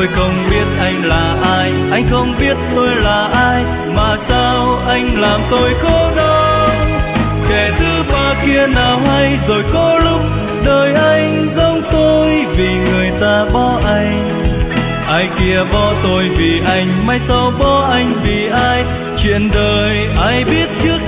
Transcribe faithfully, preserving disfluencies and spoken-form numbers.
Tôi không biết anh là ai, anh không biết tôi là ai, mà sao anh làm tôi khổ đau. Kẻ thứ ba kia nào hay, rồi có lúc đời anh giống tôi vì người ta bỏ anh. Ai kia bỏ tôi vì anh, mai sau bỏ anh vì ai. Chuyện đời ai biết trước